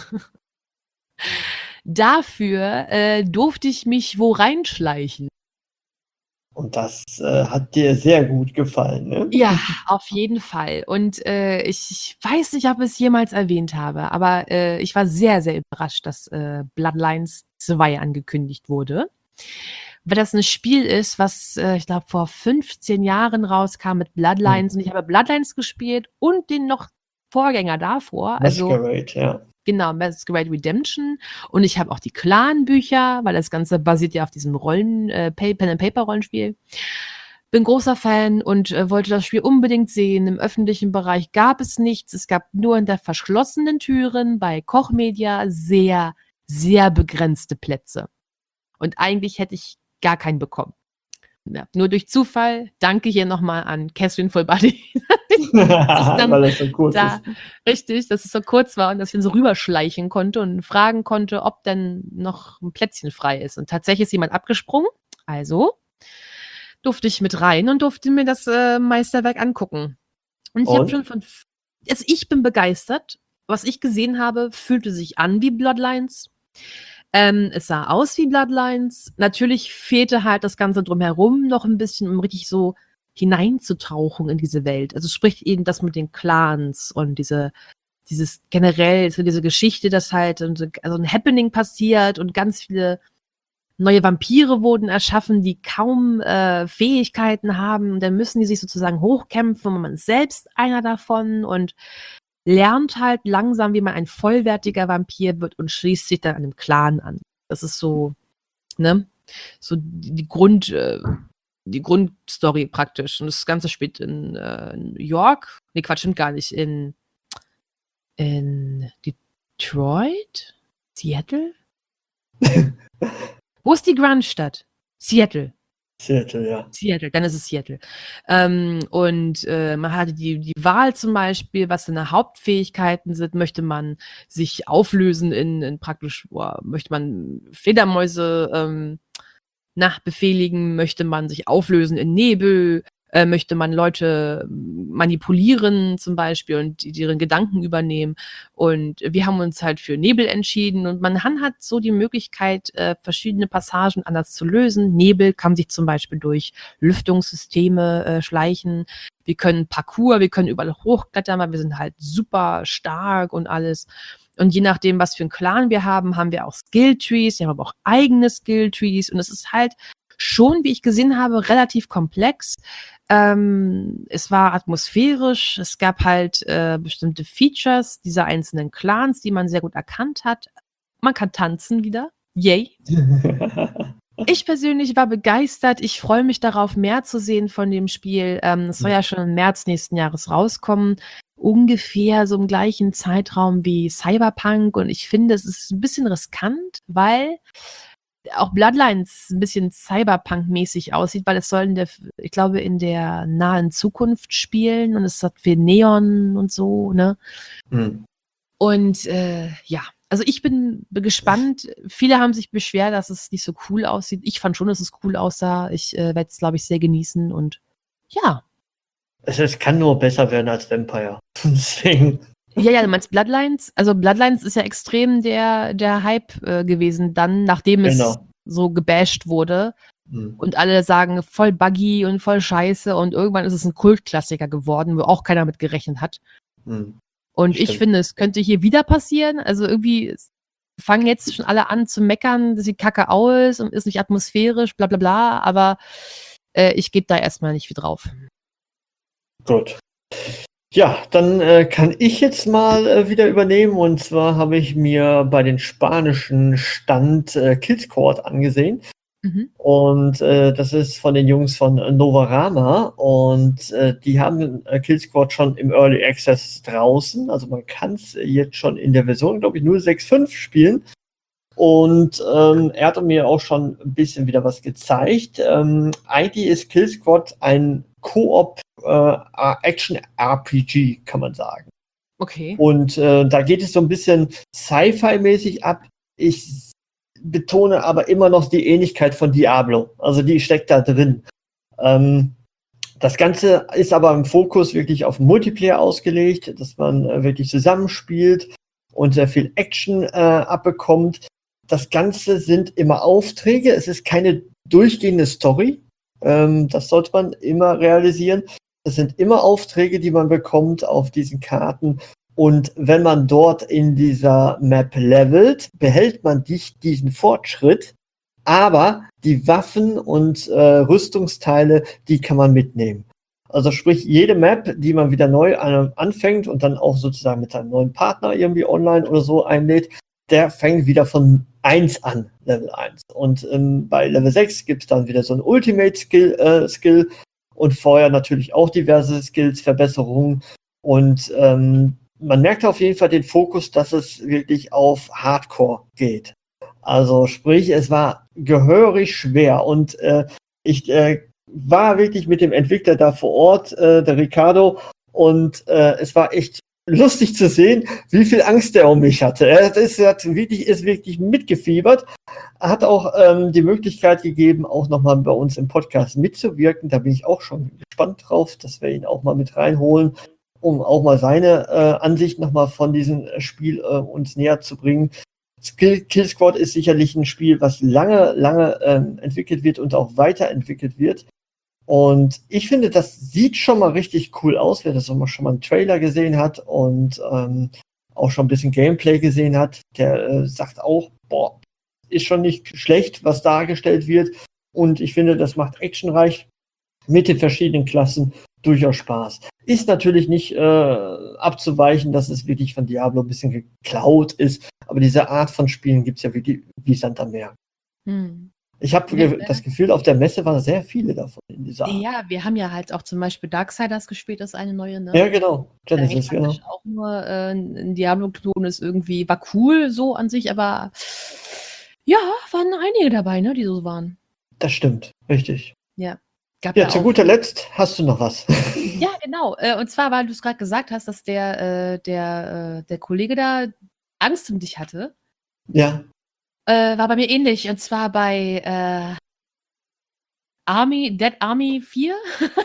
dafür äh, durfte ich mich wo reinschleichen. Und das äh, hat dir sehr gut gefallen, ne? Ja, auf jeden Fall. Und äh, ich, ich weiß nicht, ob ich es jemals erwähnt habe, aber äh, ich war sehr, sehr überrascht, dass äh, Bloodlines zwei angekündigt wurde. Weil das ein Spiel ist, was, äh, ich glaube, vor fünfzehn Jahren rauskam mit Bloodlines. Hm. Und ich habe Bloodlines gespielt und den noch Vorgänger davor. Also, Masquerade, ja. genau, Masquerade Redemption. Und ich habe auch die Clan-Bücher, weil das Ganze basiert ja auf diesem Rollen, äh, Pen-and-Paper-Rollenspiel. Bin großer Fan und äh, wollte das Spiel unbedingt sehen. Im öffentlichen Bereich gab es nichts. Es gab nur hinter verschlossenen Türen bei Koch Media sehr, sehr begrenzte Plätze. Und eigentlich hätte ich gar keinen bekommen. Ja, nur durch Zufall, danke hier nochmal an Catherine Full Body. Weil das so kurz da, ist. Richtig, dass es so kurz war und dass ich dann so rüberschleichen konnte und fragen konnte, ob denn noch ein Plätzchen frei ist. Und tatsächlich ist jemand abgesprungen. Also durfte ich mit rein und durfte mir das äh, Meisterwerk angucken. Und ich habe Und? schon von. Also ich bin begeistert. Was ich gesehen habe, fühlte sich an wie Bloodlines. Ähm, es sah aus wie Bloodlines. Natürlich fehlte halt das Ganze drumherum noch ein bisschen, um richtig so hineinzutauchen in diese Welt. Also sprich eben das mit den Clans und diese, dieses generell, so diese Geschichte, dass halt so also ein Happening passiert und ganz viele neue Vampire wurden erschaffen, die kaum äh, Fähigkeiten haben. Und dann müssen die sich sozusagen hochkämpfen und man ist selbst einer davon und lernt halt langsam, wie man ein vollwertiger Vampir wird und schließt sich dann einem Clan an. Das ist so, ne, so die, die Grund, äh, die Grundstory praktisch. Und das Ganze spielt in äh, New York. Nee, Quatsch, stimmt gar nicht. In, in Detroit? Seattle? Wo ist die Grunge-Stadt? Seattle. Seattle, ja. Seattle, dann ist es Seattle. Ähm, und äh, man hatte die, die Wahl zum Beispiel, was seine Hauptfähigkeiten sind. Möchte man sich auflösen in, in praktisch, boah, möchte man Fledermäuse ähm, nachbefehligen, möchte man sich auflösen in Nebel, äh, möchte man Leute manipulieren zum Beispiel und die, deren Gedanken übernehmen. Und wir haben uns halt für Nebel entschieden und man hat so die Möglichkeit, äh, verschiedene Passagen anders zu lösen. Nebel kann sich zum Beispiel durch Lüftungssysteme äh, schleichen. Wir können Parkour, wir können überall hochklettern, weil wir sind halt super stark und alles. Und je nachdem, was für einen Clan wir haben, haben wir auch Skill-Trees, wir haben aber auch eigene Skill-Trees und es ist halt schon, wie ich gesehen habe, relativ komplex. Ähm, es war atmosphärisch, es gab halt äh, bestimmte Features dieser einzelnen Clans, die man sehr gut erkannt hat. Man kann tanzen wieder. Yay. Ich persönlich war begeistert. Ich freue mich darauf, mehr zu sehen von dem Spiel. Ähm, es soll ja schon im März nächsten Jahres rauskommen. Ungefähr so im gleichen Zeitraum wie Cyberpunk. Und ich finde, es ist ein bisschen riskant, weil auch Bloodlines ein bisschen Cyberpunk-mäßig aussieht, weil es soll in der, ich glaube, in der nahen Zukunft spielen und es hat viel Neon und so, ne? Hm. Und äh, ja, also ich bin gespannt. Viele haben sich beschwert, dass es nicht so cool aussieht. Ich fand schon, dass es cool aussah. Ich äh, werde es, glaube ich, sehr genießen und ja. Es, es kann nur besser werden als Vampire. Deswegen. Ja, ja, du meinst Bloodlines? Also Bloodlines ist ja extrem der, der Hype äh, gewesen dann, nachdem es Genau. so gebasht wurde. Hm. Und alle sagen, voll buggy und voll scheiße. Und irgendwann ist es ein Kultklassiker geworden, wo auch keiner mit gerechnet hat. Hm. Und Stimmt. ich finde, es könnte hier wieder passieren. Also irgendwie es fangen jetzt schon alle an zu meckern, das sieht kacke aus und ist nicht atmosphärisch, bla bla bla. Aber äh, ich gebe da erstmal nicht viel drauf. Gut. Ja, dann äh, kann ich jetzt mal äh, wieder übernehmen. Und zwar habe ich mir bei den spanischen Stand äh, Killsquad angesehen. Mhm. Und äh, das ist von den Jungs von äh, Novarama. Und äh, die haben äh, Killsquad schon im Early Access draußen. Also man kann es jetzt schon in der Version, glaube ich, null sechs Punkt fünf spielen. Und ähm, er hat mir auch schon ein bisschen wieder was gezeigt. Ähm, eigentlich ist Killsquad ein Koop äh, Action-R P G, kann man sagen. Okay. Und äh, da geht es so ein bisschen Sci-Fi-mäßig ab. Ich betone aber immer noch die Ähnlichkeit von Diablo. Also die steckt da drin. Ähm, das Ganze ist aber im Fokus wirklich auf Multiplayer ausgelegt, dass man äh, wirklich zusammenspielt und sehr viel Action äh, abbekommt. Das Ganze sind immer Aufträge. Es ist keine durchgehende Story. Ähm, das sollte man immer realisieren. Es sind immer Aufträge, die man bekommt auf diesen Karten. Und wenn man dort in dieser Map levelt, behält man dich diesen Fortschritt. Aber die Waffen und äh, Rüstungsteile, die kann man mitnehmen. Also sprich, jede Map, die man wieder neu äh, anfängt und dann auch sozusagen mit einem neuen Partner irgendwie online oder so einlädt, der fängt wieder von eins an, Level eins. Und ähm, bei Level sechs gibt es dann wieder so ein Ultimate-Skill äh, Skill und vorher natürlich auch diverse Skills, Verbesserungen. Und ähm, man merkt auf jeden Fall den Fokus, dass es wirklich auf Hardcore geht. Also sprich, es war gehörig schwer und äh, ich äh, war wirklich mit dem Entwickler da vor Ort, äh, der Ricardo, und äh, es war echt lustig zu sehen, wie viel Angst er um mich hatte. Er ist, er hat wirklich, ist wirklich mitgefiebert, hat auch ähm, die Möglichkeit gegeben, auch nochmal bei uns im Podcast mitzuwirken. Da bin ich auch schon gespannt drauf, dass wir ihn auch mal mit reinholen, um auch mal seine äh, Ansicht nochmal von diesem Spiel äh, uns näher zu bringen. Skill, Kill Squad ist sicherlich ein Spiel, was lange, lange ähm, entwickelt wird und auch weiterentwickelt wird. Und ich finde, das sieht schon mal richtig cool aus, wer das schon mal einen Trailer gesehen hat und ähm, auch schon ein bisschen Gameplay gesehen hat, der äh, sagt auch, boah, ist schon nicht schlecht, was dargestellt wird. Und ich finde, das macht actionreich mit den verschiedenen Klassen durchaus Spaß. Ist natürlich nicht äh, abzuweichen, dass es wirklich von Diablo ein bisschen geklaut ist, aber diese Art von Spielen gibt es ja wie, wie Sand am Meer. Hm. Ich habe ge- das Gefühl, auf der Messe waren sehr viele davon in dieser Art. Ja, wir haben ja halt auch zum Beispiel Darksiders gespielt, das ist eine neue, ne? Ja, genau. Genesis, Eigentlich genau. praktisch auch nur äh, ein Diablo-Klon ist irgendwie, war cool so an sich, aber ja, waren einige dabei, ne, die so waren. Das stimmt, richtig. Ja. Gab Ja, ja zu auch, guter Letzt hast du noch was. ja, genau. Äh, und zwar, weil du es gerade gesagt hast, dass der, äh, der, äh, der Kollege da Angst um dich hatte. Ja. Äh, war bei mir ähnlich. Und zwar bei äh, Army, Dead Army vier.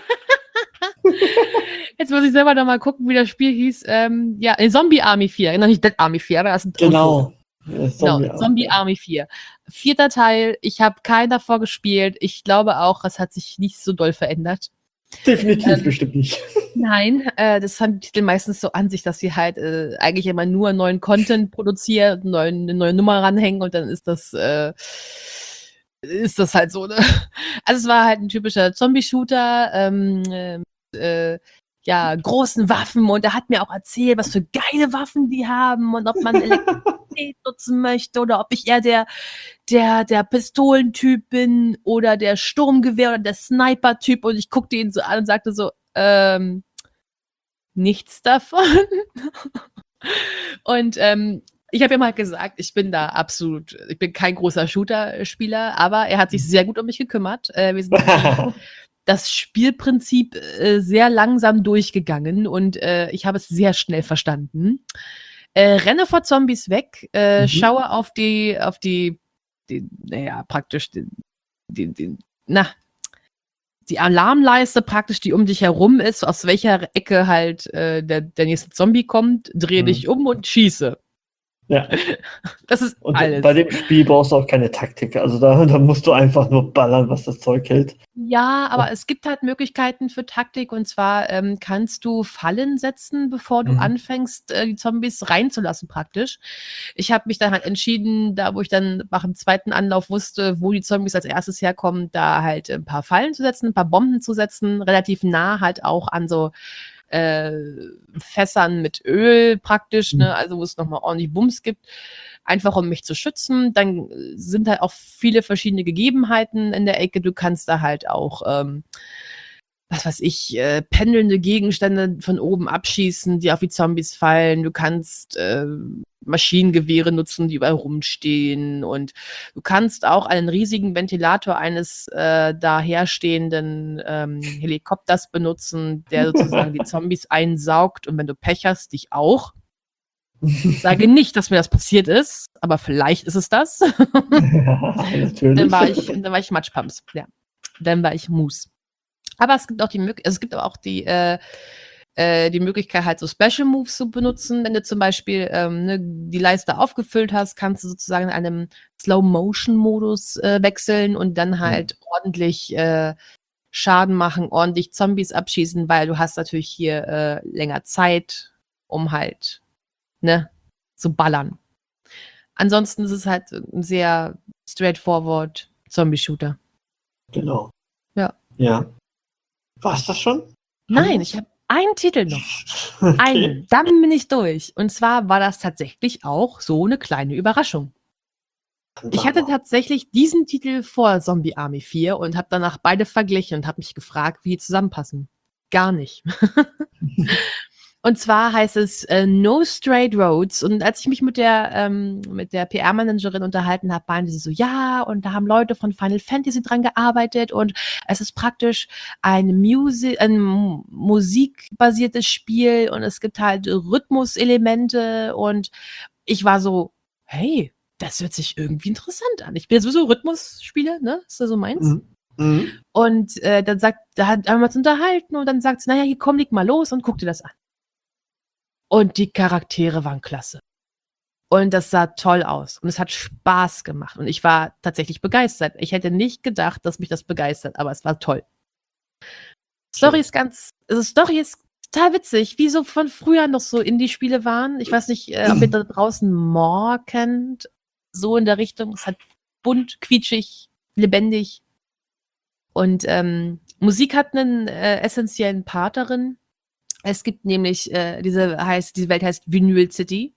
Jetzt muss ich selber noch mal gucken, wie das Spiel hieß. Ähm, ja, äh, Zombie Army vier. Noch nicht Dead Army vier, aber das ist ein Genau. Genau, Zombie, Zombie Army vier. Vierter Teil. Ich habe keinen davor gespielt. Ich glaube auch, es hat sich nicht so doll verändert. Definitiv Ähm, bestimmt nicht. Nein, äh, das haben die Titel meistens so an sich, dass sie halt äh, eigentlich immer nur neuen Content produzieren, neuen, eine neue Nummer ranhängen und dann ist das äh, ist das halt so, ne? Also es war halt ein typischer Zombie-Shooter, ähm, äh, ja, großen Waffen und er hat mir auch erzählt, was für geile Waffen die haben und ob man Elektrizität nutzen möchte oder ob ich eher der, der, der Pistolentyp bin oder der Sturmgewehr oder der Sniper-Typ und ich guckte ihn so an und sagte so, ähm, nichts davon. Und ähm, Ich habe ihm halt gesagt, ich bin da absolut, ich bin kein großer Shooter-Spieler, aber er hat sich sehr gut um mich gekümmert. Äh, wir sind das Spielprinzip äh, sehr langsam durchgegangen und äh, ich habe es sehr schnell verstanden. Äh, renne vor Zombies weg, äh, Mhm. schaue auf die, auf die, die naja, praktisch, die, die, die, na, die Alarmleiste praktisch, die um dich herum ist, aus welcher Ecke halt äh, der, der nächste Zombie kommt, drehe Mhm. dich um und schieße. Ja. Das ist Und alles. bei dem Spiel brauchst du auch keine Taktik. Also da, da musst du einfach nur ballern, was das Zeug hält. Ja, aber es gibt halt Möglichkeiten für Taktik und zwar ähm, kannst du Fallen setzen, bevor du Mhm. anfängst, äh, die Zombies reinzulassen praktisch. Ich habe mich dann halt entschieden, da wo ich dann nach dem zweiten Anlauf wusste, wo die Zombies als erstes herkommen, da halt ein paar Fallen zu setzen, ein paar Bomben zu setzen, relativ nah halt auch an so äh, Fässern mit Öl praktisch, ne? Also wo es nochmal ordentlich Bums gibt, einfach um mich zu schützen. Dann äh, sind halt auch viele verschiedene Gegebenheiten in der Ecke. Du kannst da halt auch, ähm, was weiß ich, äh, pendelnde Gegenstände von oben abschießen, die auf die Zombies fallen. Du kannst äh, Maschinengewehre nutzen, die überall rumstehen. Und du kannst auch einen riesigen Ventilator eines äh, daherstehenden ähm, Helikopters benutzen, der sozusagen die Zombies einsaugt. Und wenn du Pech hast, dich auch. Ich sage nicht, dass mir das passiert ist, aber vielleicht ist es das. Ja, natürlich. Dann war ich, dann war ich Matschpumps, ja. Dann war ich Moose. Aber es gibt auch die Möglichkeit, also es gibt aber auch die, äh, äh, die Möglichkeit, halt so Special Moves zu benutzen. Wenn du zum Beispiel ähm, ne, die Leiste aufgefüllt hast, kannst du sozusagen in einem Slow-Motion-Modus äh, wechseln und dann halt mhm. ordentlich äh, Schaden machen, ordentlich Zombies abschießen, weil du hast natürlich hier äh, länger Zeit, um halt ne, zu ballern. Ansonsten ist es halt ein sehr straightforward Zombie-Shooter. Genau. Ja. Ja. War's das schon? Nein, ich habe einen Titel noch. Okay. Einen. Dann bin ich durch. Und zwar war das tatsächlich auch so eine kleine Überraschung. Ich hatte tatsächlich diesen Titel vor Zombie Army vier und habe danach beide verglichen und habe mich gefragt, wie die zusammenpassen. Gar nicht. Und zwar heißt es äh, No Straight Roads. Und als ich mich mit der, ähm, mit der P R-Managerin unterhalten habe, meinte sie so, ja, und da haben Leute von Final Fantasy dran gearbeitet und es ist praktisch ein, Musi- ein musikbasiertes Spiel und es gibt halt Rhythmuselemente und ich war so, hey, das hört sich irgendwie interessant an. Ich bin ja sowieso Rhythmusspieler, ne? Ist das so meins? Mhm. Mhm. Und äh, dann sagt, da haben wir uns unterhalten und dann sagt sie, naja, hier komm, leg mal los und guck dir das an. Und die Charaktere waren klasse. Und das sah toll aus. Und es hat Spaß gemacht. Und ich war tatsächlich begeistert. Ich hätte nicht gedacht, dass mich das begeistert, aber es war toll. Story ist ganz, also Story ist total witzig, wie so von früher noch so Indie-Spiele waren. Ich weiß nicht, äh, ob ihr da draußen More kennt. So in der Richtung. Es hat bunt, quietschig, lebendig. Und ähm, Musik hat einen äh, essentiellen Part darin. Es gibt nämlich, äh, diese heißt, diese Welt heißt Vinyl City.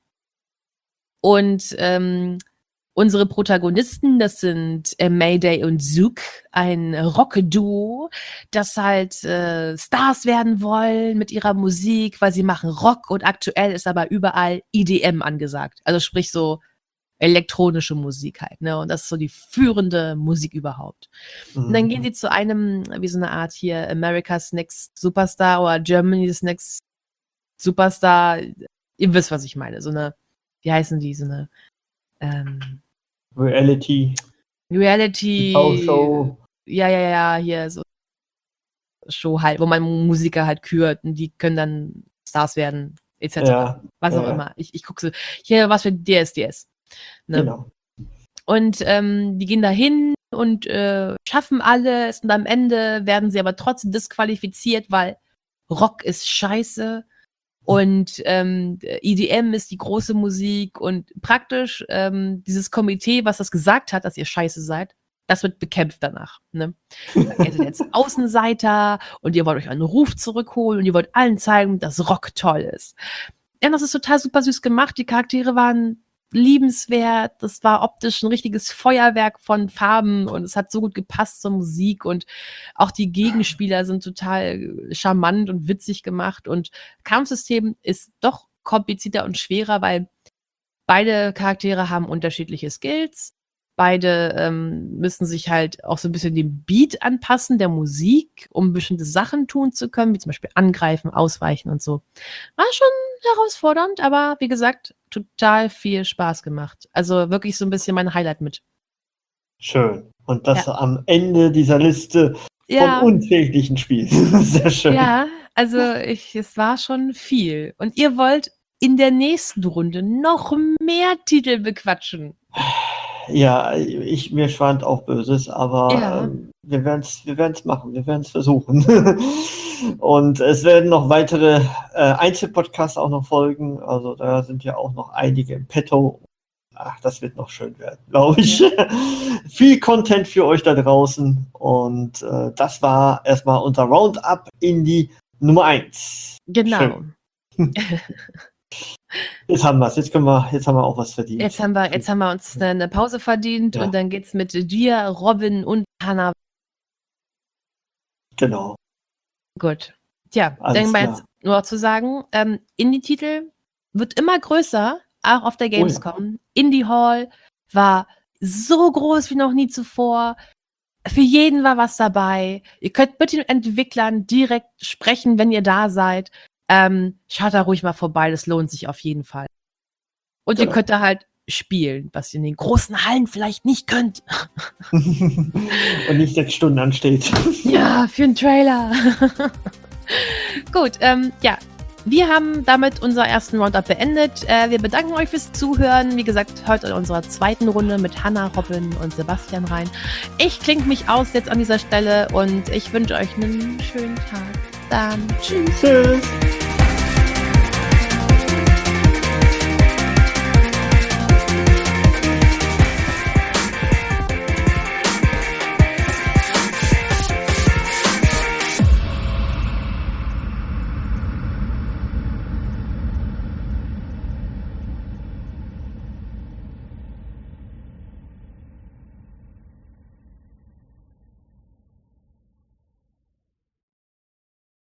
Und ähm, unsere Protagonisten, das sind äh, Mayday und Zook, ein Rock-Duo, das halt äh, Stars werden wollen mit ihrer Musik, weil sie machen Rock und aktuell ist aber überall E D M angesagt. Also sprich so elektronische Musik halt, ne? Und das ist so die führende Musik überhaupt. Mhm. Und dann gehen sie zu einem, wie so eine Art hier, America's Next Superstar oder Germany's Next Superstar. Ihr wisst, was ich meine. So eine, wie heißen die? So eine ähm, Reality. Reality. Show. Ja, ja, ja, hier so Show halt, wo man Musiker halt kürt und die können dann Stars werden, et cetera. Ja, was auch ja. immer. Ich, ich gucke so, hier was für D S D S. Ne? Genau. Und ähm, die gehen da hin und äh, schaffen alles und am Ende werden sie aber trotzdem disqualifiziert, weil Rock ist scheiße und ähm, E D M ist die große Musik und praktisch ähm, dieses Komitee, was das gesagt hat, dass ihr scheiße seid, das wird bekämpft danach. Ne? Ihr seid jetzt Außenseiter und ihr wollt euch einen Ruf zurückholen und ihr wollt allen zeigen, dass Rock toll ist. Ja, das ist total super süß gemacht. Die Charaktere waren liebenswert, das war optisch ein richtiges Feuerwerk von Farben und es hat so gut gepasst zur Musik und auch die Gegenspieler sind total charmant und witzig gemacht und Kampfsystem ist doch komplizierter und schwerer, weil beide Charaktere haben unterschiedliche Skills. Beide ähm, müssen sich halt auch so ein bisschen dem Beat anpassen, der Musik, um bestimmte Sachen tun zu können, wie zum Beispiel angreifen, ausweichen und so. War schon herausfordernd, aber wie gesagt, total viel Spaß gemacht. Also wirklich so ein bisschen mein Highlight mit. Schön. Und das Ja. am Ende dieser Liste Ja. von unsäglichen Spielen. Sehr schön. Ja, also ich, es war schon viel. Und ihr wollt in der nächsten Runde noch mehr Titel bequatschen. Ja, ich, mir schwant auch Böses, aber Ja. ähm, wir werden es wir werden's machen, wir werden es versuchen. Und es werden noch weitere äh, Einzelpodcasts auch noch folgen, also da sind ja auch noch einige im Petto. Ach, das wird noch schön werden, glaube ich. Viel Content für euch da draußen und äh, das war erstmal unser Roundup in die Nummer eins. Genau. Schön. Jetzt haben wir es, jetzt können wir, jetzt haben wir auch was verdient. Jetzt haben wir, jetzt haben wir uns eine, eine Pause verdient Ja. und dann geht's mit dir, Robin und Hannah. Genau. Gut. Tja, Alles dann mal klar. jetzt nur zu sagen, ähm, Indie-Titel wird immer größer, auch auf der ja. Gamescom. Indie Hall war so groß wie noch nie zuvor. Für jeden war was dabei. Ihr könnt mit den Entwicklern direkt sprechen, wenn ihr da seid. Ähm, schaut da ruhig mal vorbei, das lohnt sich auf jeden Fall. Und ihr Genau. könnt da halt spielen, was ihr in den großen Hallen vielleicht nicht könnt. Und nicht sechs Stunden ansteht. Ja, für einen Trailer. Gut, ähm, ja. Wir haben damit unseren ersten Roundup beendet. Äh, wir bedanken euch fürs Zuhören. Wie gesagt, heute in unserer zweiten Runde mit Hannah, Robin und Sebastian rein. Ich klinge mich aus jetzt an dieser Stelle und ich wünsche euch einen schönen Tag. Dann tschüss. Tschüss.